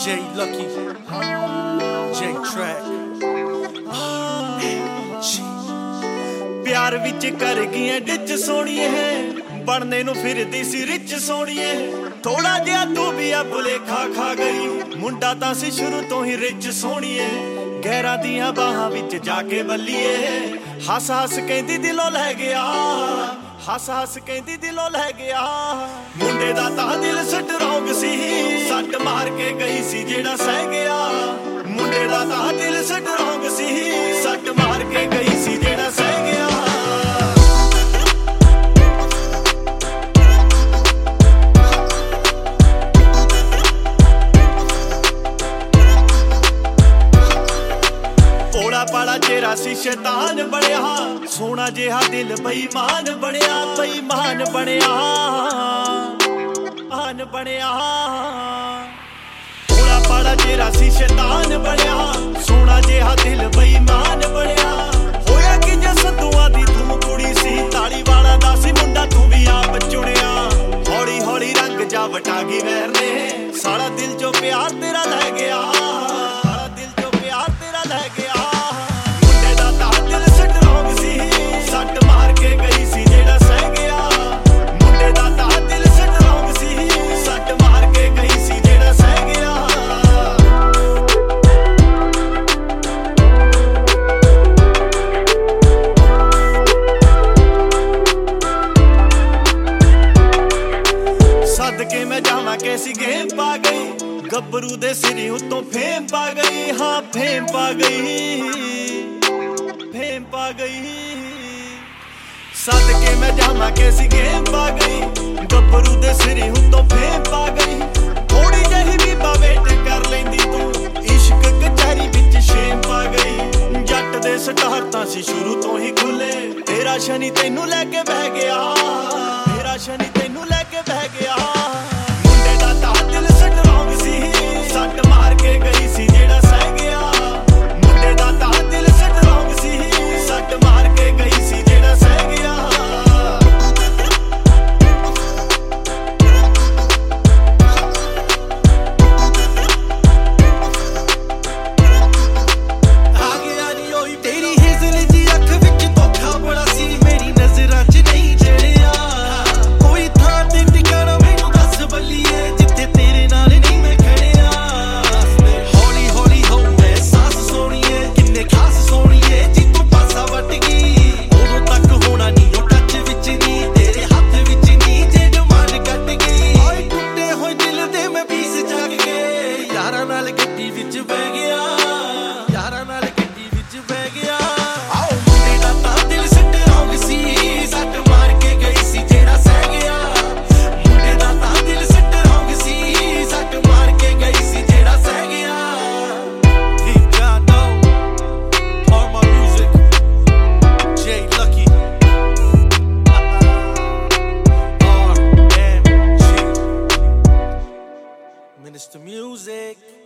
J Lucky, J Track। प्यार विच कर गई डिच सोनिए बनने नू फिरदी सी रिच सोनिए थोड़ा जिहा तू भी आ भुलेखा खा गई मुंडा तां सी शुरू तो ही रिच सोनिए गैरां दियां बाहां विच जाके बल्लीए हस हस कहंदी दिलों लै गया हस हस कहंदी दिलों लै गया मुंडे दा तां दिल स्ट्रोंग सी सट मार के गई सी जेड़ा सह गया मुंडे दा तां दिल स्ट्रोंग सी सट मार के गई सी जेड़ा सह गया पाड़ा चेहरा सी शैतान बनया सोना जिहा दिल बेईमान बनया बेईमान बनया आन बनया थोड़ा पाड़ा चेहरा सी शैतान बनया सोना जिहा दिल बेईमान बनया होया कि जे संधुआ दी तू कुड़ी सी ताली वाला दा सी मुंडा तू भी आप चुनिया हौली हौली रंग जा वटा गई वैर ने सारा दिल जो प्यार तेरा लै गया सारा दिल जो प्यार तेरा लै गया सट मार के गई सी जेड़ा सह गया मुंडे दा तां दिल स्ट्रोंग सी सट मार के गई सी जेड़ा सह गया सदके मैं जावां कैसी गेम पा गई गब्बरू दे सिरी उत्तों फेम पा गई हाँ फेम पा गई फेम पा गई सदके मैं जावां कैसी गेम पा गई गब्बरू दे सिरी उत्तों फेम पा गई थोड़ी जही भी वेट कर लेंदी तू इश्क कचहरी विच शेम पा गई जट दे स्टार तां सी शुरू तो ही खुले तेरा शनि तैनू लैके बह गया तेरा शनि तैनू लैके बह गया मुंडे दा तां दिल स्ट्रोंग सी सट मार के गई सी जेड़ा सह गया मुंडे दा तां दिल स्ट्रोंग सी सट मार के गई सी जेड़ा सह गया Minister Music.